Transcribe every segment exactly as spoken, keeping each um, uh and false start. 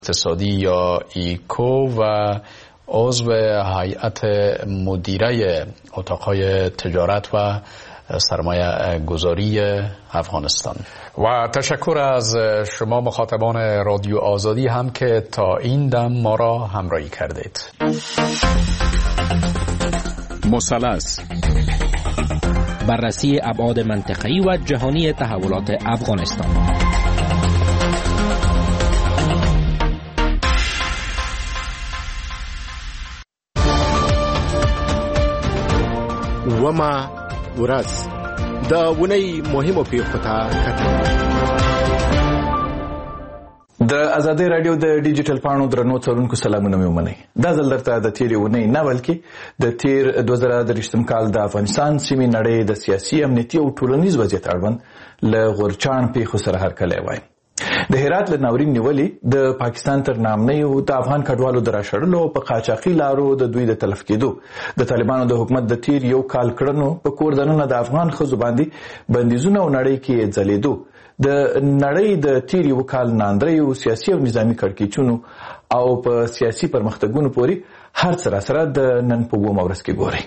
اقتصادی یا ایکو و عضو هیئت مدیره اتاقهای تجارت و سرمایه گذاری افغانستان. و تشکر از شما مخاطبان رادیو آزادی هم که تا این دم ما را همراهی کردید. مثلث، بررسی ابعاد منطقه‌ای و جهانی تحولات افغانستان. وما ورځ د ونې مهمو پیښو ته کتل. د آزادۍ رادیو د ډیجیټل پاڼو درنو څارونکو سلامونه مې ومنئ. دا ځل درته د تیرې اونۍ نه بلکې د تیر دوه زره درویشتم کال د افغانستان سیمې نړۍ د سیاسي، امنیتي او ټولنیز وضعیت اړوند له غورچاڼ پیښو سره هرکلی وایم. د هرات له ناورین نیولې د پاکستان تر نامنیو د افغان کډوالو د راشړلو او په قاچاقي لارو د دوی د تلف کېدو، د طالبانو د حکومت د تیر یو کال کړنو په کور دننه د افغان ښځو باندې بندیزونه او نړۍ کې ځلېدو، د نړۍ د تیر یو کال ناندریو سیاسي او نظامی کړکېچونو او په سیاسي پرمختګونو پورې هر څه راسره د نن په اوومه ورځ کې ګورئ.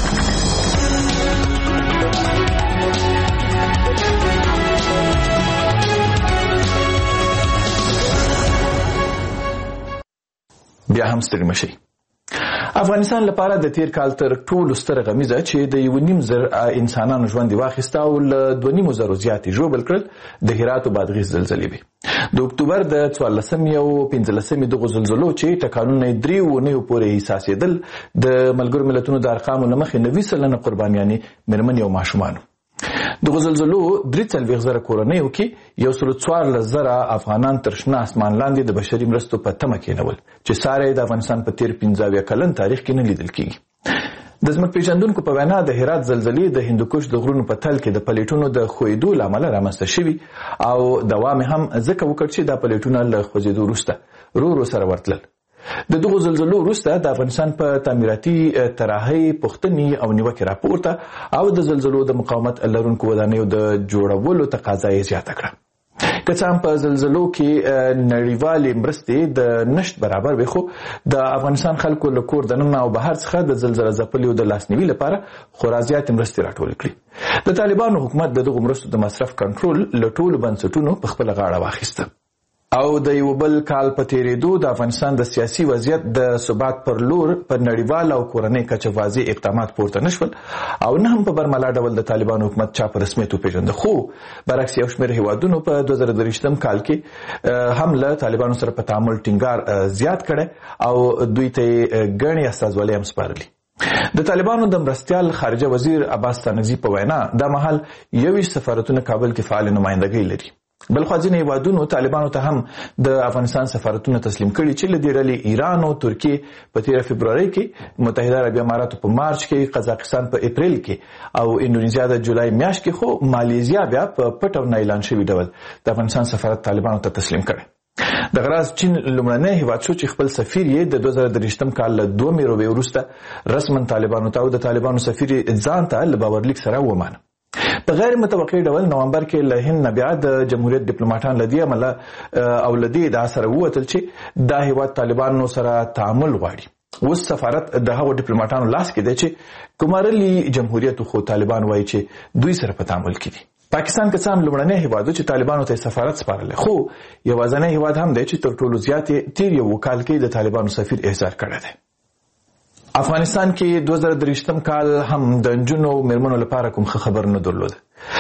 بیا هم ستړي مشئ. افغانستان لپاره د تیر کال تر ټولو ستره غمیزه چې د یو نیم زر انسانانو ژوند واخیسته او له دوه نیمو زرو زیاتې ژوبل کړل د هرات او بادغیس زلزلې وې. د اکتوبر د څوارلسمې او پنځلسمې دغو زلزلو چې ټکانونه یې درې اونیو پورې احساسېدل، د ملګرو ملتونو د ارقامو له مخې نوي سلنه قربانیانې مېرمنې او ماشومان. دغو زلزلو درې څلوېښت زره کورنیو کې یو سل څوارلس زره افغانان تر شنه اسمان لاندې د بشري مرستو په تمه کېنول چې ساری د افغانستان په تیر پنځه اویا کلن تاریخ کې نه لیدل کېږي. د ځمکپېژندونکو په وینا د هرات زلزلې د هندوکش د غرونو په تل کې د پلیټونو د ښویېدو له امله رامنځته شوي او دوام هم ځکه وکړ چې دا پلیټونه له خوځېدو وروسته ورو ورو سره ورتلل. د دغو زلزلو وروسته د افغانستان په تعمیراتي طراحۍ پوښتنې او نیوکې راپورته او د زلزلو د مقاومت لرونکو ودانیو د جوړولو تقاضا یې زیاته کړه. که څه هم په زلزلو کې نړیوالې مرستې د نشت برابر وي، خو د افغانستان خلکو له کور دننه او بهر څخه د زلزله ځپلیو د لاسنیوي لپاره خورا زیاتې مرستې راټولې کړي. د طالبانو حکومت د دغو مرستو د مصرف کنټرول له ټولو بنسټونو په خپله غاړه واخیسته او د یو بل کال په تیریدو د افغانستان د سیاسي وضعیت د ثبات پر لور په نړیواله او کورنۍ کچه واضح اقدامات پورته نشول او نه هم په برملا ډول د طالبانو حکومت چا په رسمیت وپېژنده. خو برعکس یو شمېر هیوادونو په دوه زره درویشتم کال کې هم له طالبانو سره په تعامل ټینګار زیات کړی او دوی ته یې ګڼې استازولۍ هم سپارلي. د طالبانو د مرستیال خارجه وزیر عباس ستانکزي په وینا دا مهال یویشت سفارتونه کابل کې فعال نمایندګۍ لري. بلخوا ځینې هیوادونو طالبانو ته هم د افغانستان سفارتونه تسلیم کړي چې له دې ډلې ایران او ترکیې په تیره فبرورۍ کې، متحده عربي اماراتو په مارچ کې، قزاقستان په اپریل کې او اندونیزیا د جولای میاشت کې، خو مالیزیا بیا په پټ او نه اعلان شوي ډول د افغانستان سفارت طالبانو ته تسلیم کړي. د غراض چین لومړنی هیواد شو چې خپل سفیر یې د دوه زره درویشتم کال له دوه میروبې وروسته رسما طالبانو ته او د طالبانو سفیر ځان ته له باورلیک سره ومانه. په غیر متوقع ډول نومبر کې له هند نه بیا د جمهوریت ډیپلوماټان له دې امله او له دې ادعا سره ووتل چې دا هیواد طالبانو سره تعامل غواړي. اوس سفارت د هغو ډیپلوماټانو لاس کې دی چې کومارلي جمهوریت خو طالبان وایي چې دوی سره په تعامل کې دي. پاکستان که څه هم لومړنی هیواد چې طالبانو ته سفارت سپارلی، خو یوازینی هیواد هم دی چې تر ټولو زیات تیر یو کال کې د طالبانو سفیر احضار کړی دی. افغانستان کې دوه زره درویشتم کال هم د نجونو او مېرمنو لپاره کوم ښه خبر نه درلود.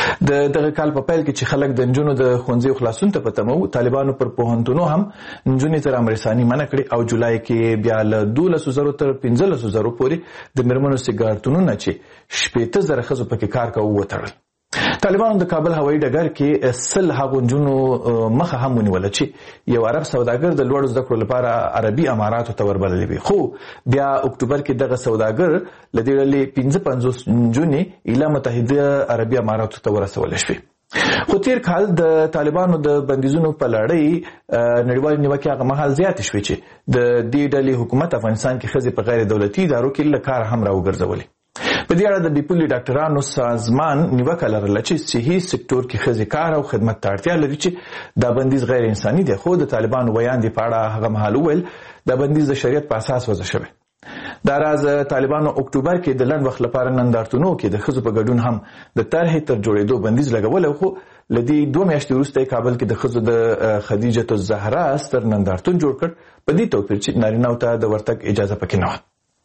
د دغه کال په پیل کې چې خلک د نجونو د ښوونځیو خلاصون ته په تمه وو، طالبانو پر پوهنتونو هم نجونې تر امرساني منع کړې او جولای کې بیا له دولسو زرو تر پنځلسو زرو پورې د مېرمنو سیګارتونونه چې شپېته زره ښځو پکې کار کوه وتړل. طالبانو د کابل هوایي ډګر کې سل هغو نجونو مخه هم ونیوله چې یو عرب سوداګر د لوړو زده کړو لپاره عربي اماراتو ته وربللی وي، خو بیا اکتوبر کې دغه سوداګر له دې ډلې پنځه پنځوس نجونې ایله متحده عربي اماراتو ته ورسولی شوې. خو تیر کال د طالبانو د بندیزونو په لړۍ نړیوالې نیوکې هغه مهال زیاتې شوې چې د دې ډلې حکومت افغانستان کې ښځې په غیر دولتي ادارو کې له کاره هم راوګرځولې. په دې اړه د بیپولي ډاکټرانو سازمان نیوکه لرله چې صحي سکتور کې ښځې کار او خدمت ته اړتیا لري چې دا بندیز غیر انساني دی، خو د طالبانو ویاندې په اړه هغه مهال وویل دا بندیز د شریعت په اساس وضع شوی. دا راز طالبانو اکتوبر کې د لنډ وخت لپاره نندارتونو کې د ښځو په ګډون هم د طرحې تر جوړېدو بندیز لګولی، خو له دې دوه میاشتې وروسته کابل کې د ښځو د خدیجة الزهرا ستر نندارتون جوړ کړ، په دې توپیر چې نارینه‌و ته د ورتګ اجازه پکې نه وه.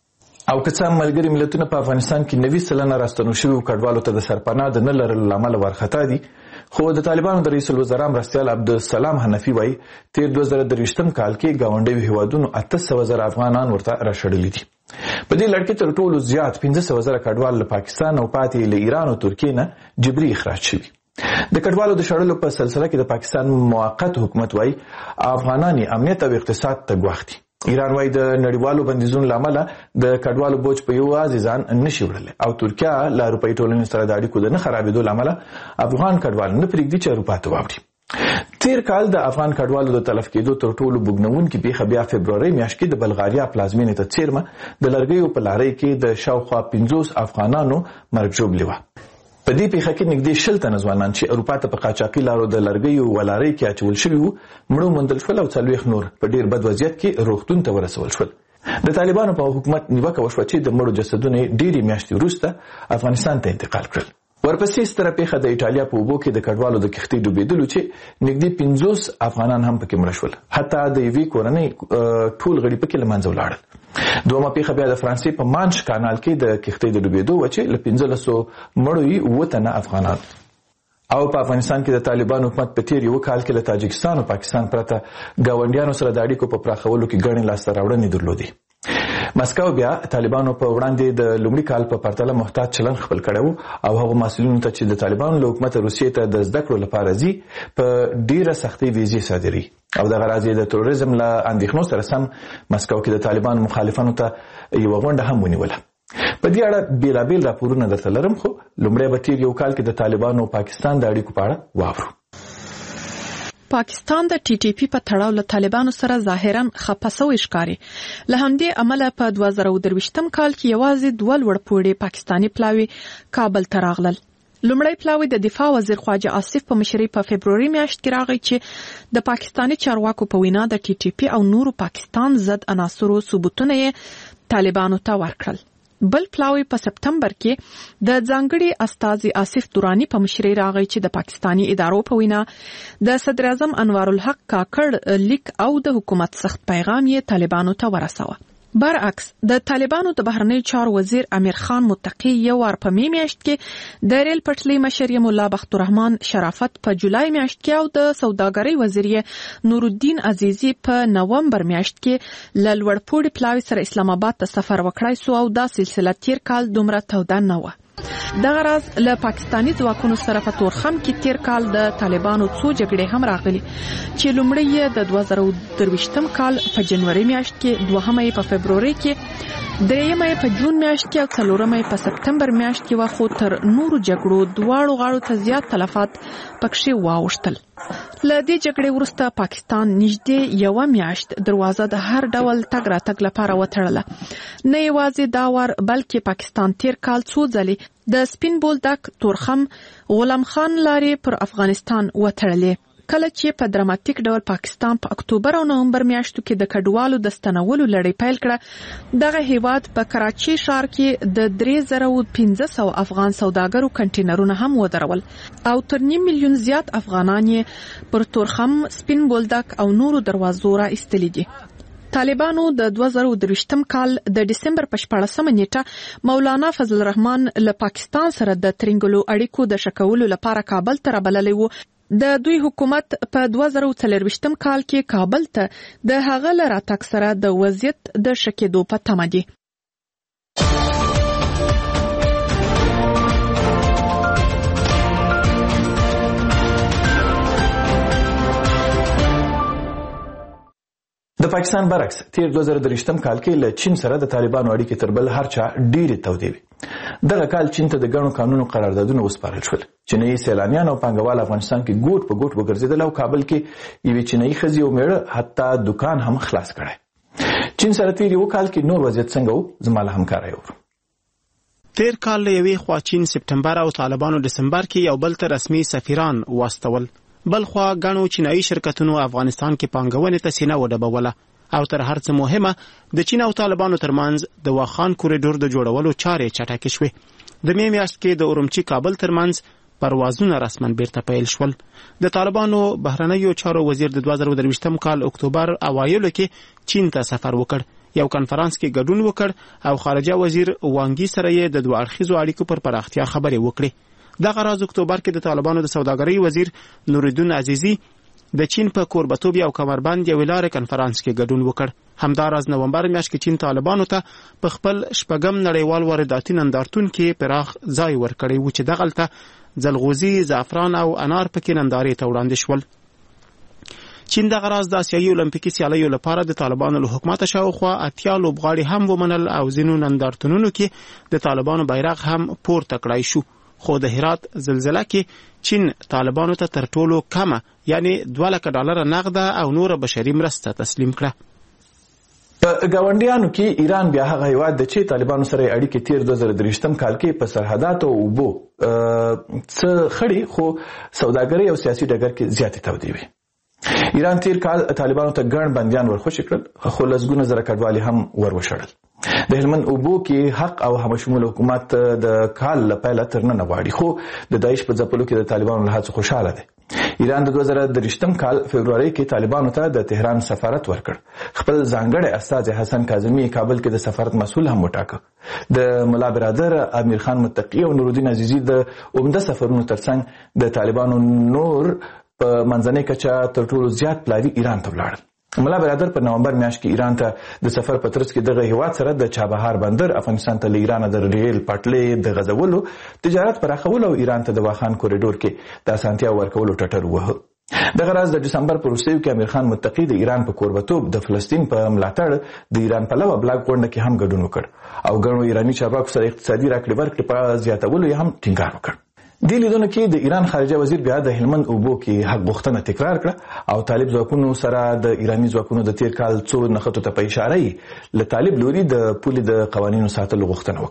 او که څه ملګري ملتونه په افغانستان کې نوي سلنه راستنو شویو کډوالو ته د سرپناه د نه لرلو له امله وارخطا دي، خو د طالبانو د رئیس الوزرا مرستیال عبدالسلام حنفي وایي تیر دوه زره درویشتم کال کې ګاونډیو هیوادونو اته سوه زره افغانان ورته راشړلي دي. په دې لړ کې تر ټولو زیات پنځه سوه زره کډوال له پاکستان او پاتې له ایران او ترکیې نه جبري اخراج شوي. د کډوالو د شړلو په سلسله کې د پاکستان موقت حکومت وایي افغانان امنیت او اقتصاد ته ګواښ دي. ایران وایي د نړیوالو بندیزونو له امله د کډوالو بوج په یوازې ځان نشي وړلی، او ترکیه له اروپایي ټولنې سره د اړیکو د نه خرابېدو له امله افغان کډوال نه پرېږدي چې اروپا ته واوړي. تیر کال د افغان کډوالو د تلف کېدو تر ټولو بوږنوونکې پیښه بیا فبرورۍ میاشت کې د بلغاریا پلازمینې ته څیرمه د لرګیو په لارۍ کې د شاوخوا پنځوس افغانانو مرګ ژوبلې وه. په دې پیښه کې نږدې شل تنه ځوانان چې اروپا ته په قاچاقي لارو د لرګیو و لارۍ کې اچول شوي وو مړه موندل شول، او څلوېښت نور په ډېر بد وضعیت کې روغتون ته ورسول شول. د طالبانو په حکومت نیوکه وشوه چې د مړو جسدونه ډېرې میاشتې وروسته افغانستان ته انتقال کړل. ورپسې ستره پیښه د ایټالیا په اوبو کې د کډوالو د کښتۍ ډوبېدلو چې نږدې پنځوس افغانان هم پکې مړه شول، حتی د یوې کورنۍ ټول غړي پکې له منځه ولاړل. دومره پیښه بیا د فرانسې په مانش کانال کې د کښتۍ د ډوبېدو وه چې له پنځلسو مړو یې اووه تنه افغانان. او په افغانستان کې د طالبانو حکومت په تیر یو کال کې له تاجکستان او پاکستان پرته ګاونډیانو سره د اړیکو په پراخولو کې ګڼې لاسته راوړنې درلودې. مسکو بیا طالبانو په وړاندې د لومړي کال په پرتله محتاط چلند خپل کړی و، او هغو مسؤلینو ته چې د طالبانو له حکومته روسیې ته د زده کړو لپاره ځي په ډیره سختۍ ویزې صادروي، او دغه راز یې د تروریزم له اندېښنو سره سم مسکو کې د طالبانو مخالفانو ته یوه غونډه هم ونیوله. په دې اړه بیلابیل راپورونه درته لرم، خو لومړی به تیر یو کال کې د طالبانو او پاکستان د اړیکو په اړه واورو. پاکستان د ټي ټي پی په تړاو له طالبانو سره ظاهرا خپه سوی ښکاري. له همدې امله په دوه زره درویشتم کال کې یوازې دوه لوړپوړي پاکستاني پلاوي کابل ته راغلل. لومړی پلاوی د دفاع وزیر خواجه آصف په مشرۍ په فبروري میاشت کې راغی چې د پاکستاني چارواکو په وینا د ټي ټي پی او نورو پاکستان ضد عناصرو ثبوتونه یې طالبانو ته ورکړل. بل پلاوی په سپتمبر کې د ځانګړي استازي آصف دورانی په مشرۍ راغی چې د پاکستاني ادارو په وینا د صدر اعظم انوار الحق کاکړ لیک او د حکومت سخت پیغام یې طالبانو ته ورساوه. برعکس د طالبانو د بهرنیو چارو وزیر امیر خان متقی یو وار په می میاشت کې د ریل پټلۍ مشر مولا بختالرحمن شرافت په جولای میاشت کې او د سوداګرۍ وزیر نور الدین عزیزی په نومبر میاشت کې ل لوړپوړي پلاوي سره اسلام آباد ته سفر وکړای سو، او دا سلسله تیر کال دومره توده نه و. دغه راز له پاکستاني ځواکونو سره په تورخم کې تیر کال د طالبانو څو جګړې هم راغلي، چې لومړی یې د دوه زره درویشتم کال په جنوري میاشت کې، دوهمه یې په فبروري کې، درېیمه یې په جون میاشت کې، او څلورمه یې په سپتمبر میاشت کې و. خو تر نورو جګړو دواړو غاړو ته زیات تلفات پکښې واوښتل. له دې جګړې وروسته پاکستان نږدې یوه میاشت دروازه د هر ډول تګ راتګ لپاره وتړله. نه یوازې دا وار بلکې پاکستان تیر کال څو ځلې د سپین بولدک، تورخم، غلام خان لارې پر افغانستان وتړلې. کله چې په دراماتیک ډول پاکستان په اکتوبر او نومبر میاشتو کې د کډوالو د ستنولو لړۍ پیل کړه، دغه هیواد په کراچي ښار کې د درې زره پنځه سوه افغان سوداګرو کنټینرونه هم ودرول، او تر نیم میلیون زیات افغانان یې پر تورخم، سپین بولدک او نورو دروازو را ایستلي دي. طالبانو د دوه زره درویشتم کال د ډسمبر په شپاړسمه نیټه مولانا فضل الرحمن له پاکستان سره د ترنګلو اړیکو د ښه کولو لپاره کابل ته رابللی و. د دوی حکومت په دوه زره څلرویشتم کال کې کابل ته د هغه له راتګ سره د وضعیت د ښه کېدو په تمه دي. د پاکستان برعکس تیر دوه زره درویشتم کال کې له چین سره د طالبانو اړیکې تر بل هر چا ډېرې تودې وې. دغه کال چین ته د ګڼو قانونو قراردادونه وسپارل شول. چینایي سیلانیان او پانګوال افغانستان کې ګوټ په ګوټ وګرځېدل، او کابل کې یوې چینایي ښځې او میړه حتی دکان هم خلاص کړی. چین سره تیر یو کال کې نور وضعیت څنګه و؟ زما له همکاره یې وورو. تیر کال له یوې خوا چین سپټمبر او طالبانو دسمبر کې یو بل ته رسمي سفیران واستول، بل خوا ګڼو چینایي شرکتونو افغانستان کې پانګونې ته سینه وډبوله او تر هر څه مهمه د چین او طالبانو ترمنځ د واخان کوریډور د جوړولو چارې چټکې شوې. د مې میاشت کې د اورمچي کابل ترمنځ پروازونه رسما بیرته پیل شول. د طالبانو بهرنیو چارو وزیر د دوه زره درویشتم کال اکتوبر اوایلو کې چین ته سفر وکړ، یو کنفرانس کې ګډون وکړ او خارجه وزیر وانګي سره یې د دوه اړخیزو اړیکو پر پراختیا خبرې وکړې. دغه راز اکتوبر کې د طالبانو د سوداګرۍ وزیر نورالدین عزیزی د چین په کوربتوب یو کمربند یو لارې کنفرانس کې ګډون وکړ. همداراز نومبر میاشت کې چین طالبانو ته په خپل شپږم نړیوال وارداتي نندارتون کې پراخ ځای ورکړی و چې دغلته ځلغوزي، زعفران او انار پکې نندارې ته وړاندې شول. چین دغه راز د اسیایي اولمپیکي سیالیو لپاره د طالبانو له حکومت شاوخوا اتیا لوبغاړي هم ومنل او ځینو نندارتونونو کې د طالبانو بیرغ هم پورته کړای شو. خو د هرات زلزله کې چین طالبانو ته تر ټولو کمه یعنی دوه لکه ډالر نغده او نور بشري مرسته تسلیم کړه. په ګاونډیانو کې ایران بیا هغه هیواد دی چې طالبانو سره اړیکې تیر دوه زره درویشتم کال کې په سرحداتو او اوبو څه خړې خو سوداګرۍ او سیاسي ډګر کې زیاتې تودې وې. ایران تیر کال طالبانو ته ګڼ بندیان ورخوشي کړل خو لسګونه زره کډوالي هم ور وشړل. د هلمند اوبو کې حق او همشمول حکومت د کال له پیله تر ننه غواړي خو د داعش په ځپلو کې د طالبانو له هڅو خوشحاله دی. ایران د دوه زره درویشتم کال فبروري کې طالبانو ته د تهران سفارت ورکړ. خپل ځانګړی استازی حسن کاظمي کابل کې د سفارت مسؤل هم وټاکه. د ملا برادر امیر خان متقی او نورالدین عزیزی د عمده سفرونو ترڅنګ د طالبانو نور په منځنۍ کچه تر ټولو زیات پلاوي ایران ته ولاړل. ملا برادر په نومبر میاشت کې ایران ته د سفر په ترڅ کې دغه هیواد سره د چابهار بندر، افغانستان ته له ایران د ریل پټلۍ د غځولو، تجارت پراخولو او ایران ته د واخان کوریډور کې د اسانتیا ورکولو ټټر ووهه. دغه راز د دسمبر په وروستیو کې امیر خان متقی د ایران په کوربتوب د فلسطین په ملاتړ د ایران پلوه بلاک غونډه کې هم ګډون وکړ او ګڼو ایراني چارواکو سره اقتصادي راکړې ورکړې په زیاتولو یې هم ټینګار وکړ. دې لیدونو کې د ایران خارجه وزیر بیا د هلمند اوبو کې حق غوښتنه تکرار کړه او طالب ځواکونو سره د ایراني ځواکونو د تیر کال څو نښتو ته په اشاره یې له طالب لوري د پولې د قوانینو ساتلو غوښتنه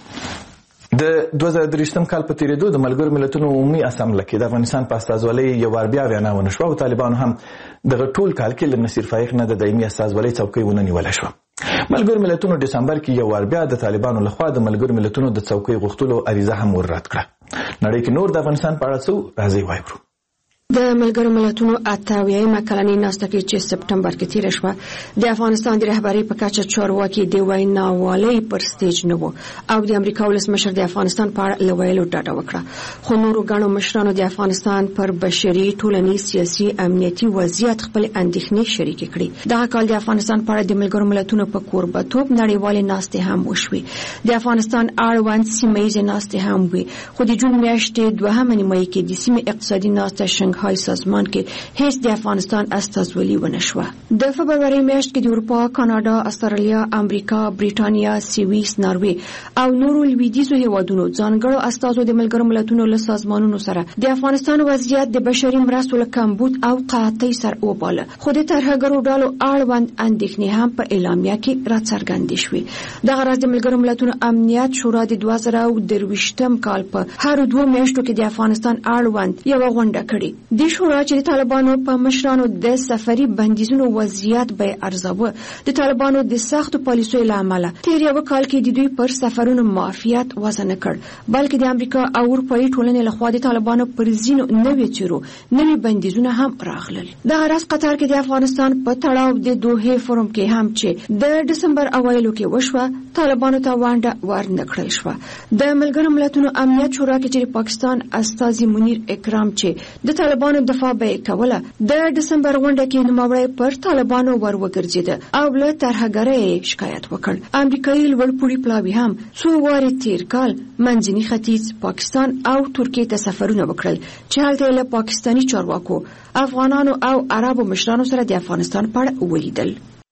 وکړه. د دوه زره درویشتم کال په تیریدو د ملګرو ملتونو عمومي اسامبله کې د افغانستان په استازولۍ یو وار بیا وینا ونه شوه او طالبانو هم دغه ټول کال کې له نصیر فایق نه د دایمي استازولۍ څوکۍ ونه نیوله شوه. ملګرو ملتونو دسمبر کې یو وار بیا د طالبانو لخوا د ملګرو ملتونو د څوکۍ غوښتلو عریضه هم وررد کړه. نړۍ کې نور د افغانستان په اړه څه راځي وایو. د ملګرو ملتونو اتاویایمه کلنۍ ناسته کې چې سپټمبر کې تیره شوه د افغانستان د رهبرۍ په کچه چارواکي د ویناوالۍ پر سټیج نه وو او د امریکا ولسمشر د افغانستان په اړه له ویلو ډډه وکړه. خو نورو ګڼو مشرانو د افغانستان پر بشري، ټولنیز، سیاسي، امنیتي وضعیت خپل اندېښنې شریکې کړې. دغه کال د افغانستان په اړه د ملګرو ملتونو په کوربتوب نړیوالې ناستې هم وشوې. د افغانستان اړوند سیمه ییزې ناستې هم وي خو د جون میاشتې دوهمه نیمایي کې د سیمې اقتصادي ناسته شنګ های سازمان کې هیڅ د افغانستان استازولي ونه شوه. د فبروري میاشت کې د اروپا، کاناډا، استرالیا، امریکا، بریټانیا، سویس، ناروې او نورو لویدیځو هیوادونو ځانګړو استازو د ملګرو ملتونو له سازمانونو سره د افغانستان وضعیت د بشري مرستو له کمبود او قحطۍ سره وباله. خو د ترهګرو ډلو اړوند اندېښنې هم په اعلامیه کې راڅرګندې شوې. دغه راز د ملګرو ملتونو امنیت شورا د دوه زره درویشتم کال په هر دوه میاشتو کې د افغانستان اړوند یو غونډه کړې. د شورا چې د طالبانو په مشرانو د سفري بندیزونو وضعیت به ارزاوه د طالبانو د سختو پالیسیو له امله تیر یو کال کې د دوی پر سفرونو معافیت وضع نه کړ بلکې د امریکا او اروپایي ټولنې لخوا د طالبانو پر ځینو نوي چیرو نوي بندیزونه هم راغلل. دغه راز قطر کې د افغانستان په تړاو د دوحې فورم کې هم چې د دسمبر اوایلو کې وشوه طالبانو ته وانډه ورنه کړل شوه. د ملګرو ملتونو امنیت شورا کې چې پاکستان استازي منیر اکرام چې د طالبانو دفاع به کوله د دسمبر غونډه کې نوموړی پر طالبانو ور وګرځید او له ترهګرۍ شکایت وکړ. امریکایي لوړپوړي پلاوي هم څو وارې تیر کال منځني ختیځ، پاکستان او ترکیې ته سفرونه وکړل چې هلته له پاکستاني چارواکو، افغانانو او عربو مشرانو سره د افغانستان په اړه ولیدل.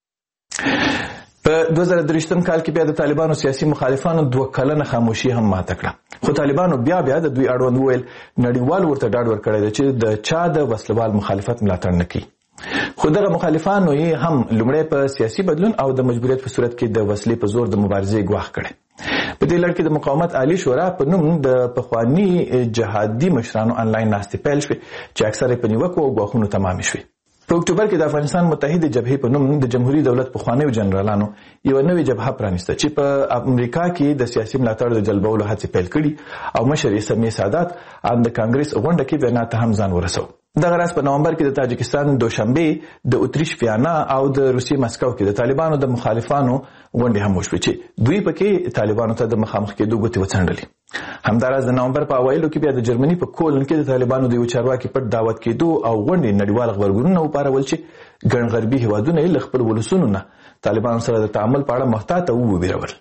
په دوه زره درویشتم کال کې بیا د طالبانو سیاسي مخالفانو دوه کلنه خاموشي هم ماته کړه خو طالبانو بیا بیا د دوی اړوند وویل نړیوال ورته ډاډ ورکړی دی چې د چا د وسلوال مخالفت ملاتړ نه کوي. خو دغه مخالفانو یې هم لومړی په سیاسي بدلون او د مجبوریت په صورت کې د وسلې په زور د مبارزې ګواښ کړی. په دې لړ کې د مقاومت عالی شورا په نوم د پخوانی جهادي مشرانو انلاین ناستې پیل شوې چې اکثره په نیوکو او ګواښونو تمام شوې. په اکتوبر کې د افغانستان متحده جبهې په نوم د جمهوریت دولت پخوانیو جنرالانو یو نوې جبهه پرانیسته چې په امریکا کې د سیاسي ملاتړ د جلبولو هڅې پیل کړي او مشر یې سمیع سادات ان د کانګرس غونډه کې وینا ته هم ځان ورسو. دغه راز په نومبر کې د تاجکستان دوشنبه د اتریش ویانا او د روسیې مسکو کې د طالبانو د مخالفانو غونډې هم وشوې چې دوی پکې طالبانو ته د مخامخ کېدو غوښتنه وڅنډلې. همداراز د نومبر په اوایلو کې بیا د جرمني په کولن کې د طالبانو د یو چارواکي پټ دعوت کېدو او غونډې نړیوال خبرګونونه وپارول چې ګڼ غربي هیوادونه یې له خپل ولسونو نه طالبانو سره د تعامل په اړه محتاط او وبېرول.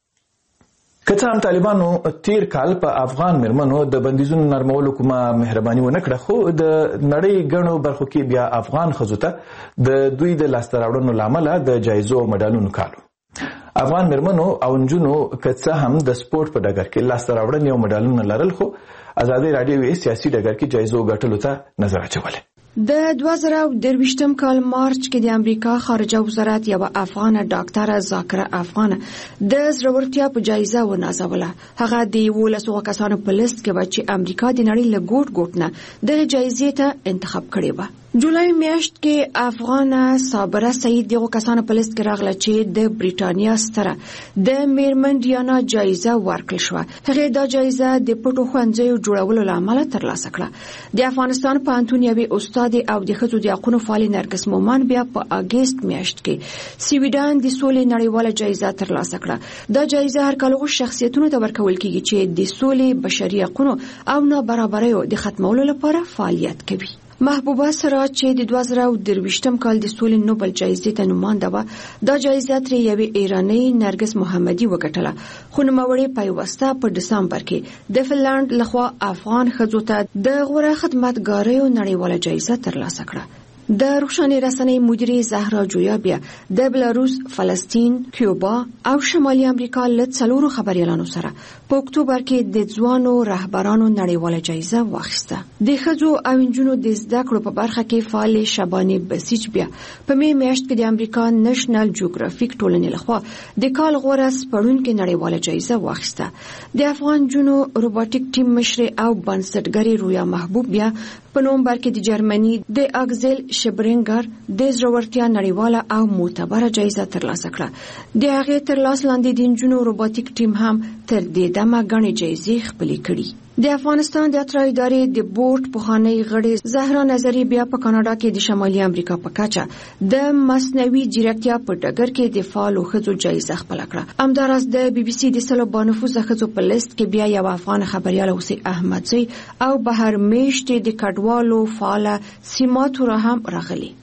که څه هم طالبانو تیر کال په افغان مېرمنو د بندیزونو نرمولو کومه مهرباني ونه کړه، خو د نړۍ ګڼو برخو کې بیا افغان ښځو ته د دوی د لاسته راوړنو له امله د جایزو او مډالونو کالو. افغان مېرمنو او نجونو که څه هم د سپورټ په ډګر کې لاسته راوړنې او مډالونه لرل، خو ازادي راډیو یې سیاسي ډګر کې جایزو ګټلو ته نظر اچولی. د دوه زره درویشتم کال مارچ کې د امریکا خارجه وزارت یو افغانه ډاکټره ذاکره افغانه د زړورتیا په جایزه ونازوله. هغه د یولسو کسانو په لیست کې و چې امریکا د نړۍ له ګوټ ګوټ نه د جایزې ته انتخاب کړی و. جولای میاشت کې افغانه صابره سعید دغه کسانو په لیست کې راغله چې د بریټانیا ستره د میرمن ډیانا جایزه ورکړل شو. هغه دا جایزه د پټو خوندزیو جوړولو لامل ترلاسه کړه. د افغانستان په انټونیوي استاد او د ښځو د حقوقو فعال نرګس مومن بیا په اگست میاشت کې سویډن د سولې نړیواله جایزه ترلاسه کړه. دا جایزه هر کال غو شخصیتونو ته ورکول کیږي چې د سولې، بشري حقوقو او نابرابریو د ختمولو لپاره فعالیت کوي. محبوبه سراج چې د دوه زره درویشتم کال د سولې نوبل جایزې ته نومانده و، دا جایزه ترې یوې ایرانۍ نرګس محمدي وګټله، خو نوموړې پیوسته په دسامبر کې د فنلند لخوا افغان ښځو ته د غوره خدمتګاریو نړیواله جایزه ترلاسه کړه. د روښانه رسنۍ مدیره زهرا جویا بیا د بلاروس، فلسطین، کیوبا او شمالي امریکا له څلورو خبريالانو سره په اکتوبر کې د ځوانو رهبرانو نړیواله جایزه واخیسته. د ښځو او نجونو د زده کړو په برخه کې فعال شبانه بسیج بیا په می میاشت کې د امریکا نېشنل جیوګرافیک ټولنې لخوا د کال غوره سپړونکو نړیواله جایزه واخیسته. د افغان جنو روبوټیک ټیم مشر او بنسټګر رویا محبوب بیا په نومبر کې د جرمني د اګزل شبرینګر د زړورتیا نړیواله او معتبره جایزه ترلاسه کړه. د هغه ترلاسه لاندې د جنو روبوټیک ټیم هم تر دې دمه غني جایزې خپلې کړې. د افغانستان د اترا ادارې د بورډ پخوانی غړي زهرا نظری بیا په کاناډا کې د شمالي امریکا په کچه د مصنوعي ځیرکتیا په ډګر کې د فعالو ښځو جایزه خپل کړه. همداراز د بي بي سي د سلو بانفوذه ښځو په لیست کې بیا یو افغان خبريال اوسي احمدزی او بهر میشت د کډوالو فعال سیماتو را هم راغلي.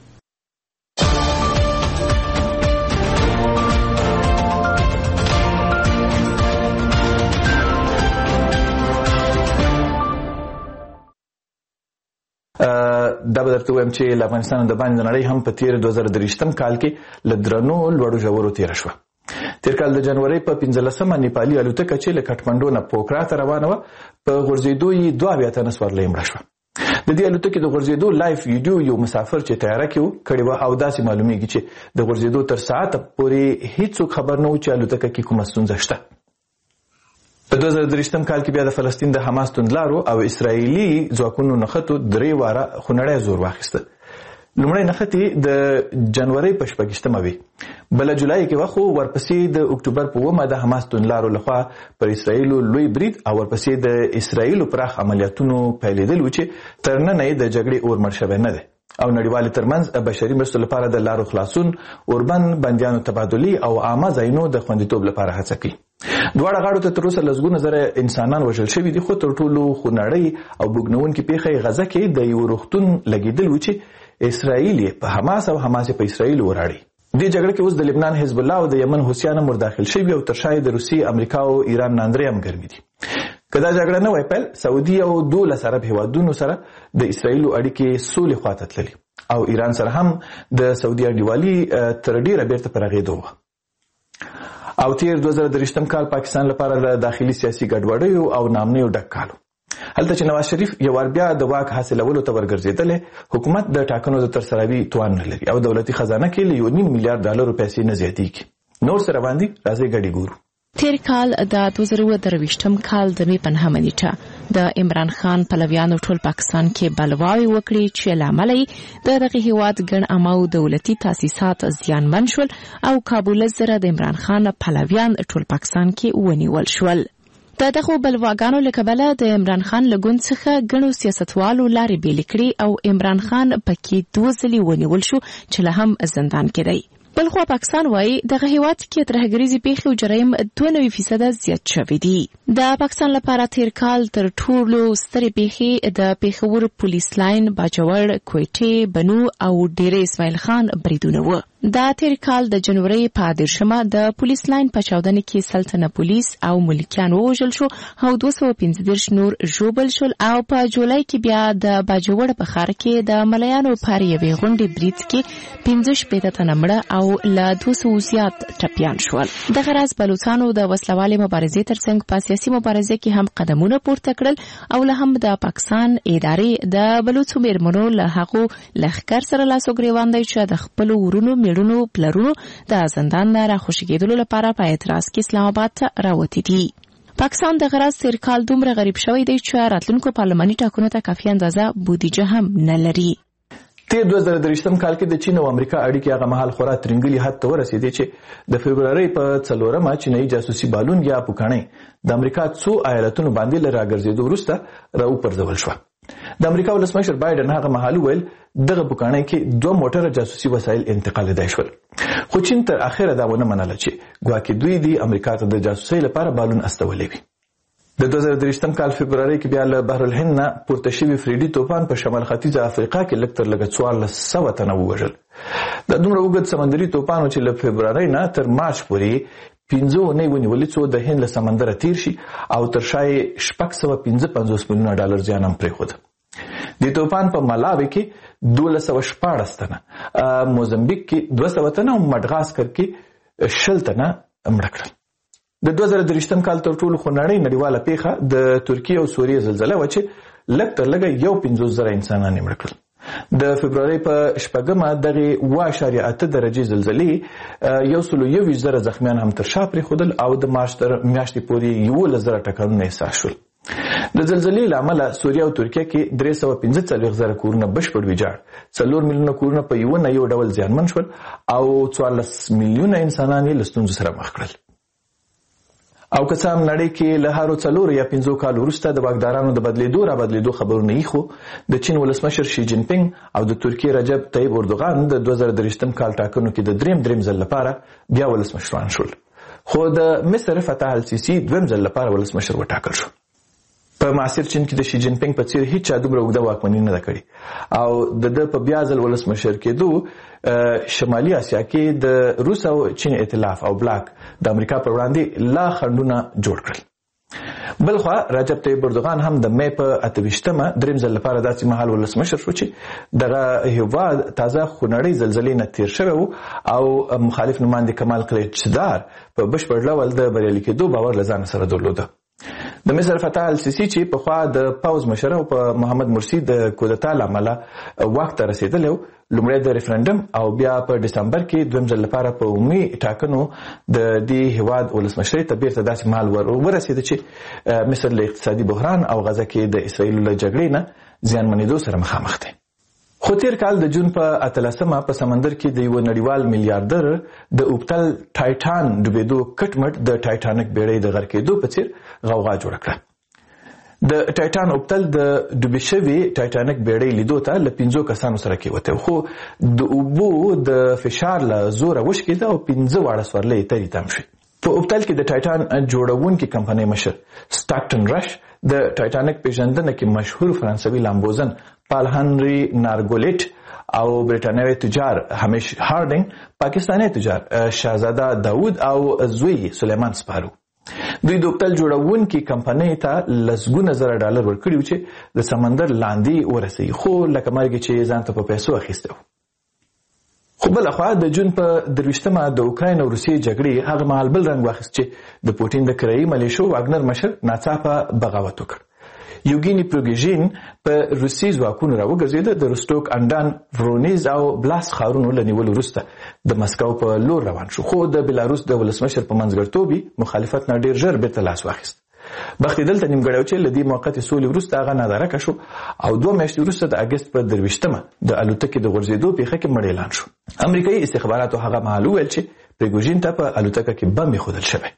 دا به درته وایم چې افغانستان د باندې نړۍ هم په تیر دوه زره درویشتم کال کې له درنو لوړو ژورو تیر شو. تیر کال د جنوري په پنځلسمه نیپالي الوتکه چې له کټمنډو نه پوکرا ته روانه و په غورځېدو یې دوه بیا ته نسوارلې مړه شوه. د دې الوتکې د غورځېدو لایف ویډیو یو مسافر چې تیاره کې و کړی و او داسې معلومیږي چې د غورځېدو تر ساعت پورې هیڅوک خبر نه و چې الوتکه کې کومه ستونزه شته. په دوه زره درویشتم کال کې بیا د فلسطین د حماس توندلارو او اسرایلی ځواکونو نښتو درې واره خونړی زور واخیسته. لومړی نښتې د جنوري په شپږشتمه وي، بله جولای کې وه، خو ورپسې د اکتوبر په اومه د حماس توندلارو لخوا پر اسرایلو لوی برید او ورپسې د اسرایلو پراخ عملیاتونو پیلېدل و چې تر ننه یې د جګړې اور مړ شوی نه دی او نړیوالې ترمنځ بشري مرستو لپاره د لارو خلاصون، اوربند بندیانو تبادلې او عامه ځایونو د خوندیتوب لپاره هڅه کوي. دواړه غاړو ته تر اوسه لسګونه زره انسانان وژل شوي دي، خو تر ټولو خونړۍ او بوږنوونکې پیښه غزه کې د یو روغتون لګېدل و چې اسرائیل په حماس او حماس په اسرائیل وراړي. دې جګړه کې اوس د لبنان حزب الله او د یمن حوثیان هم داخل شوي او تر شا د روسیې، امریکا او ایران ناندرې هم ګرمې دي. که دا جګړه نه وای پیل، سعودي او دولس عرب هیوادونو سره د اسرائیلو اړیکې سولې خواته تللي او ایران سره هم د سعودي انډیوالي تر ډیره بیرته په رغېدو وه. او تیر دوه زره درویشتم کال پاکستان لپاره د داخلي سیاسي ګډوډیو او نامنیو ډک کال. هلته چې نواز شریف یو وار بیا د واک حاصلولو ته ورګرځېدلی، حکومت د ټاکنو د ترسروي توان نه لري او دولتي خزانه کې له یو نیم میلیارډ ډالرو پیسې نه زیاتېږي. نور څه روان دي؟ راځئ ګډې ګورو. تیر کال د دوه زره اووه درویشتم کال د مې په نهمه نیټه د عمران خان پلویانو ټول پاکستان کې بلواوي وکړي چې لامل یې د دغه هیواد ګڼ عامو دولتي تاسیسات زیانمن شول او کابل زره د عمران خان پلویان ټول پاکستان کې ونیول شول. د دغه بلواګانو له کبله د عمران خان له ګوند څخه ګڼو سیاستوالو لارې بېلې کړې او عمران خان پکې دوه ځلې ونیول شو چې لا هم زندان کې دی. بلخوا پاکستان وایي دغه هیواد کې ترهګریزې پیښې او جرایم دوه نوي فیصده زیات شوي دي. د پاکستان لپاره تیر کال تر ټولو سترې پیښې د پېښور پولیس لاین، باجوړ، کویټې، بنو او ډیرې اسماعیل خان بریدونه وو. دا تیر کال د جنوري په دېرشمه د پولیس لاین په چاودنه کې سلطنه پولیس او ملکیان ووژل شو او دوه سوه پنځه دېرش نور ژوبل شول او په جولای کې بیا د باجوړ په ښار کې د ملیانو پر یوې غونډې برید کې پنځه شپېته تنه مړه او له دوه سوو زیات ټپیان شول. دغه راز بلوڅانو د وسلوالې مبارزې ترڅنګ په سیاسي مبارزه کې هم قدمونه پورته کړل او له هم د پاکستان ادارې د بلوڅو میرمنو له هغو لښکر سره لاس و ګرېوان دی چې د خپلو ورونو میړونو پلرونو د زندان نه راخوشي کېدلو لپاره په اعتراض کې اسلام آباد ته راوتي دي. پاکستان د غرض تیر کال دومره غریب شوی دی چې راتلونکو پارلماني ټاکنو ته کافي اندازه بودیجه هم نه لري. تیر دوه زره درویشتم کال کې د چین او امریکا اړیکې هغه مهال خورا ترنګلي حد ته ورسېدې چې د فبرورۍ په څلورمه چینایي جاسوسي بالون یا پوکاڼۍ د امریکا څو ایالتونو باندې له راګرځېدو وروسته راوپرځول شوه. د امریکا ولسمشر بایدن هغه مهال وویل دغه پوکاڼۍ کې دوه موټره جاسوسي وسایل انتقالېدای شول، خو چین تر اخره دا ونه منله چې ګواکې دوی د امریکا ته د جاسوسۍ لپاره بالون استولی وي. د دوه زره درویشتم کال فبرورۍ کې بیا له بحرالهند نه پورته شوي فریډي توپان په شمال ختیځه افریقا کې لږ تر لږه څوارلس سوه تنه ووژل. دا دومره اوږد سمندري توپان و چې له فبرورۍ نه تر مارچ پورې پنځه اونۍ ونیولې څو د هند له سمندره تیر شي او تر شا یې شپږ سوه پنځه پنځوس میلیونه ډالر زیان هم پرېښود. د توپان په ملاوي کې دولس سوه شپاړس تنه، موزمبیک کې دوه سوه تنه او مډغاسکر کې شل تنه مړه کړل. د دوه زره درویشتم کال تر ټولو خونړۍ نړیواله پیښه د ترکیې او سوریې زلزله وه چې لږ تر لږه یو پنځوس زره انسانان یې مړه کړل. د فبرورۍ په شپږمه دغې اوه اعشاریه اته درجې زلزلې یو سلو یوویشت زره زخمیان هم تر شا پرېښودل او د مارچ تر میاشتې پورې یولس زره ټکرونه احساس شول. د زلزلې له امله سوریه او ترکیه کې درې سوه پنځه څلوېښت زره کورونه بشپړ ویجاړ، څلور میلیونه کورونه په یوه نه یو ډول زیانمن شول او څوارلس میلیونه انسانان یې له ستونزو سره مخ کړل. او که څه هم نړۍ کې له هرو څلورو یا پنځو کالو وروسته د واکدارانو د بدلېدو را بدلېدو خبرونه یې، خو د چین ولسمشر شي جین پینګ او د ترکیې رجب طیب اردوغان د دوه زره درویشتم کال ټاکنو کې د دریم دریم ځل لپاره بیا ولسمشران شول، خو د مصر فتح السیسي دویم ځل لپاره ولسمشر وټاکل شو. په معاصر چین کې د شي جین پینګ په څیر هیڅ چا دومره اوږده واکمني نه ده کړې او د ده په بیا ځل ولسمشر کېدو شمالي اسیا کې د روس او چین ائتلاف او بلاک د امریکا پر وړاندې لا خنډونه جوړ کړل. بلخوا رجب طیب اردوغان هم د مې په اته ویشتمه دریم ځل لپاره داسې مهال ولسمشر شو چې دغه هیواد تازه خونړۍ زلزلې نه تیر شوی و او مخالف نماینده کمال کلیچدار په بشپړ ډول د بریالي کېدو باور له ځان سره درلوده. د مصر فتح السیسي چې پخوا د پوځ مشر او په محمد مرسي د کودتا له امله واک ته رسېدلی و، لومړی د ریفرنډم او بیا په ډسمبر کې دویم ځل لپاره په عمومي ټاکنو د دې هیواد ولسمشرۍ ته بیرته داسې مهال ورسېده چې مصر له اقتصادي بحران او غزه کې د اسرائیلو له جګړې نه زیانمنېدو سره مخامخ دی. خو تیر کال د جون په اتلسمه په سمندر کې د یو نړیوال میلیاردر د اوبتل ټایټان ډوبېدو کټ مټ د ټایټانیک بیړۍ د غرق کېدو په څیر غوغا جوړه کړه. د ټایټان اوبتل د ډوبې شوې ټایټانیک بیړۍ لیدو ته له پنځو کسانو سره کېوتی، خو د اوبو د فشار له زوره وشکېده او پنځه واړه سورلۍ یې ترې تم شوې. په اوبتل کې د ټایټان جوړونکي کمپنۍ مشر سټاکټن رش د ټایټانیک پیژندنه کې مشهور فرانسوي لامبوزن پال هنری نارګولیټ او برټانوي تجار همیش هارډینګ، پاکستاني تجار شاهزاده داود او زوی سلیمان سپارو دوی د اوبتل جوړونکي کمپنۍ ته لسګونه زره ډالر ورکړي چې د سمندر لاندې ورسوي، خو لکه مرګ چې ځان ته په پیسو اخیسته و. خو بلخوا د جون په درویشتمه د اوکراین او روسیې جګړې هغه مهال بل رنګ واخیست چې د پوټین د کرایي ملیشو واګنر مشر ناڅاپه بغاوت وکړ. یوګینی پروګیژین په روسي ځواکونو راوګرځېده. د روستوک، انډان، ورونیز او بلاس ښارونو له نیولو وروسته د مسکو په لور روان شو، خو د بلاروس د ولسمشر په منځګړیتوب مخالفت نه ډیر ژر بیرته لاس واخیست. بخت دلته نیمګړی و چې له دې موقتې سولې وروسته هغه نادارکه شو او دوه میاشتې وروسته د اګست په درویشتمه د الوتکې د غورځېدو پیښه کې مړ اعلان شو. امریکایي استخباراتو هغه مهال وویل چې پریګوژین ته په الوتکه کې بم ایښودل شوی.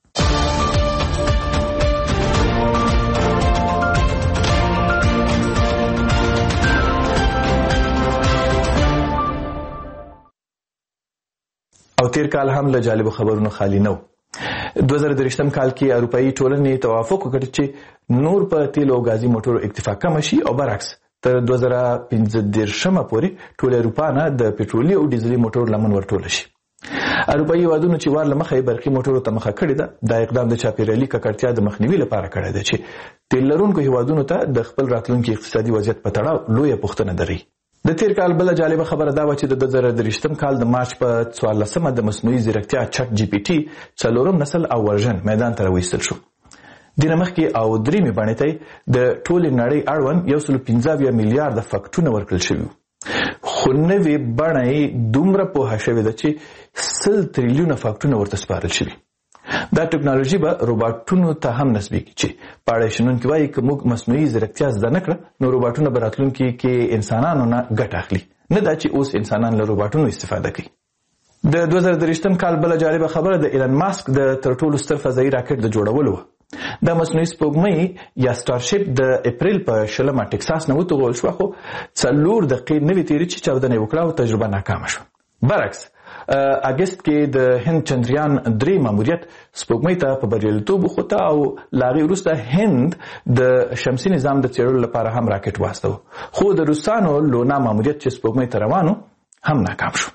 او تیر کال هم له جالبو خبرونو خالی نه و. دوه زره درېشتم کال کې اروپایي ټولنې توافق وکړ چې نور په تیلو او غازي موټرو اکتفا کم شي او برعکس تر دوه زره پنځه دېرشمه پورې ټول اروپا نه د پټرولي او ډیزلي موټرو لمن ورټول شي. اروپایي هیوادونو چې وار له مخه برقي موټرو ته مخه کړې ده، دا اقدام د چاپیریالي ککړتیا د مخنیوي لپاره کړی دی چې تیل لرونکو هیوادونو ته د خپل راتلونکي اقتصادي وضعیت په تړاو لویه پوښتنه دري. د تیر کال بل جالبه خبره دا و چې د دوه زره درېشتم کال د مارچ په څوارلسمه د مصنوعي ځیرکتیا چټ جی پی ټي څلورم نسل او ورژن میدان ته راویستل شو. دینه مخکې او دریمې بڼې ته د ټولې نړۍ اړوند یو سل پنځه اویا میلیارده فکټونه ورکړل شوي، خو نوې بڼه یې دومره پوهه شوې ده چې سل تریلیونه فکټونه ورته سپارل شوي. دا ټکنالوژي به روباټونو ته هم نسبیږي چې پاړی شنونکي وایي که موږ مصنوعي ځیرکتیا زده نه کړه نو روباټونه به راتلونکي کې انسانانو نه ګټه اخلي، نه دا چې اوس انسانان له روباټونو استفاده کوي. د دوه زره درېشتم کال بله جالبه خبره د ایلن ماسک د تر ټولو ستر فضایي راکټ د جوړولو وه. دا مصنوعي سپوږمۍ یا سټارشپ د اپریل په شلمه ټکساس نه وتوغول شوه، خو څلور دقیقې نه وې تېرې چې چاودنه یې وکړه او تجربه ناکامه شوه. برعکس اګست کې د هند چندریان درې ماموریت سپوږمۍ ته په بریالیتوب وخوته او له هغې وروسته هند د شمسي نظام د څېړلو لپاره هم راکټ واستوه، خو د روسانو لونا ماموریت چې سپوږمۍ ته روان و هم ناکام شو.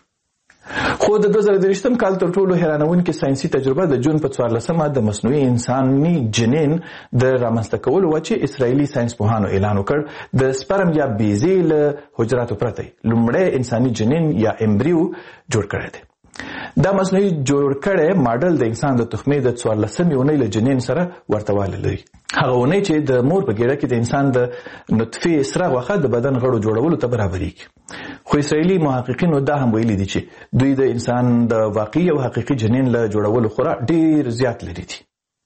خو د دوه زره درېشتم کال تر ټولو حیرانونکې ساینسي تجربه د جون په څوارلسمه د مصنوعي انساني جنین د رامنځته کولو وه چې اسرائیلي ساینسپوهانو اعلان وکړ د سپرم یا بیزې له حجراتو پرته لومړی انساني جنین یا امبریو جوړ کړی دی. دا مصنوعي جوړ کړی ماډل د انسان د تخمې د څوارلسمې اونۍ له جنین سره ورته والی لري، هغه اونۍ چې د مور په ګېډه کې د انسان د نطفې سره غوښه د بدن غړو جوړولو ته برابرېږي. خو اسرائیلي محققینو دا هم ویلي دي چې دوی د انسان د واقعي او حقیقي جنین له جوړولو خورا ډیر زیات لري دي.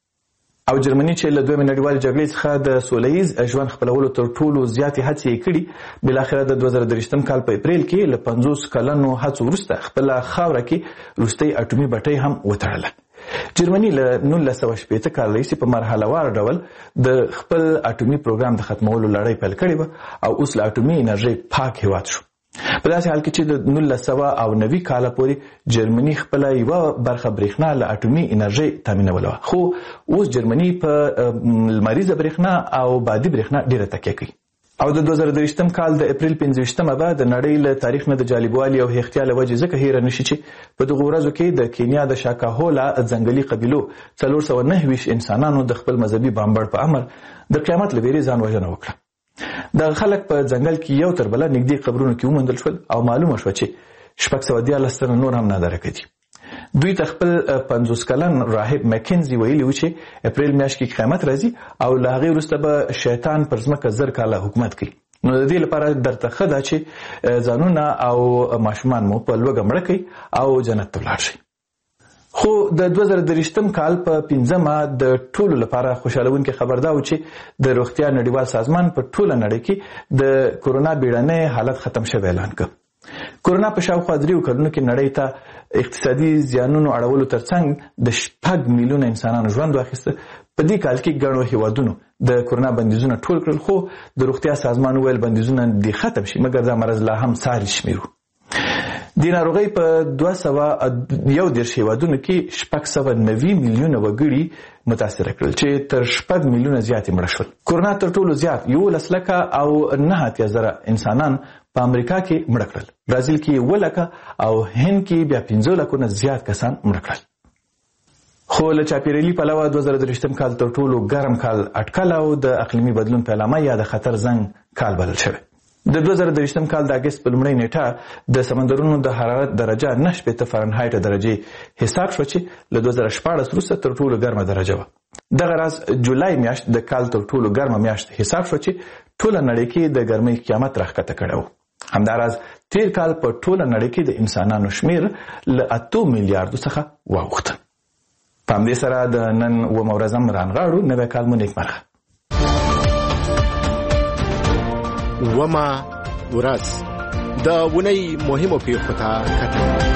او جرمني چې له دویمې نړیوالې جګړې څخه د سوله ییز ژوند خپلولو تر ټولو زیاتې هڅې یې کړي، بالاخره د دوه زره درېشتم کال په اپریل کې له پنځوس کلنو هڅو وروسته خپله خاوره کې وروستۍ اټومي بټۍ هم وتړله. جرمني له نولس سوه شپېته کال راهیسې په مرحله وار ډول د خپل اټومي پروګرام د ختمولو لړۍ پیل کړې وه او اوس له اټومي انرژۍ پاک هېواد شو. په داسې حال کې چې د نولس سوه او نوي کاله پورې جرمني خپله یوه برخه برېښنا له اټومي انرژۍ تامینوله وه، خو اوس جرمني په لمریزه برېښنا او بادي برېښنا ډېره تکیه کوي. او د دوه زره درېشتم کال د اپریل پنځه ویشتمه به د نړۍ له تاریخ نه د جالبوالي او هیښتیا له وجې ځکه هیره نشي چې په دغو ورځو کې د کینیا د شاکاهولا ځنګلي قبیلو څلور سوه نهه ویشت انسانانو د خپل مذهبي بامبړ په امر د قیامت له ویرې ځان وژنه وکړه. دغه خلک په ځنګل کې یو تر بله نږدې قبرونو کې وموندل شول او معلومه شوه چې شپږ سوه دیارلس تنه نور هم نادارکه دي. دوی ته خپل پنځوس کلن راهب مکنزي ویلي و چې اپریل میاشت کې قیامت راځي او له هغې وروسته به شیطان پر ځمکه زر کاله حکومت کوي. نو د دې لپاره درته ښه ده چې ځانونه او ماشومان مو په لوږه مړه کوي او جنت ته ولاړ شئ. خو د دوه زره درېشتم کال په پنځمه د ټولو لپاره خوشحالونکې خبر دا و چې د روغتیا نړیوال سازمان په ټوله نړۍ کې د کورونا بیړنی حالت ختم شوی اعلان کړ. کورونا په شاوخوا دریو کلونو کې نړۍ ته اقتصادي زیانونو اړولو ترڅنګ د شپږ میلیونه انسانانو ژوند واخیسته. په دې کال کې ګڼو هیوادونو د کورونا بندیزونه ټول کړل، خو د روغتیا سازمان وویل بندیزونه دې ختم شي مګر دا مرض لا هم څاري شمیرو. د ناروغۍ په دوه سوه یو دېرش هیوادونو کې شپږ سوه نوي میلیونه وګړي متاثره کړل چې تر شپږ میلیونه زیات مړه شول. کورونا تر ټولو زیات یولس لکه او نهه اتیا زره انسانان په امریکا کې مړه کړل، برازیل کې اووه لکه او هند کې بیا پنځه لکونه زیات کسان مړه کړل. خو له چاپیریالي پلوه دوه زره درېشتم کال تر ټولو ګرم کال اټکل او د اقلیمي بدلون په علامه یا د خطر زنګ کال بلل شوی. د دوه زره دویشتم کال د اګست په لومړۍ نیټه د سمندرونو د حرارت درجه نه شپېته فارنهایټ درجې حساب شو چې له دوه زره شپاړس وروسته تر ټولو ګرمه درجه وه. دغه راز جولای میاشت د کال تر ټولو ګرمه میاشت حساب شو چې ټوله نړۍ کې د ګرمۍ قیامت راښکته کړی و. همداراز تیر کال په ټوله نړۍ کې د انسانانو شمیر له اتو میلیارډو څخه واوښته. په همدې سره د نن اوومه ورځ هم رانغاړو. نوی کال مو نیکمرغه. اوومه ورځ د اونۍ مهمو پیښو ته کتل.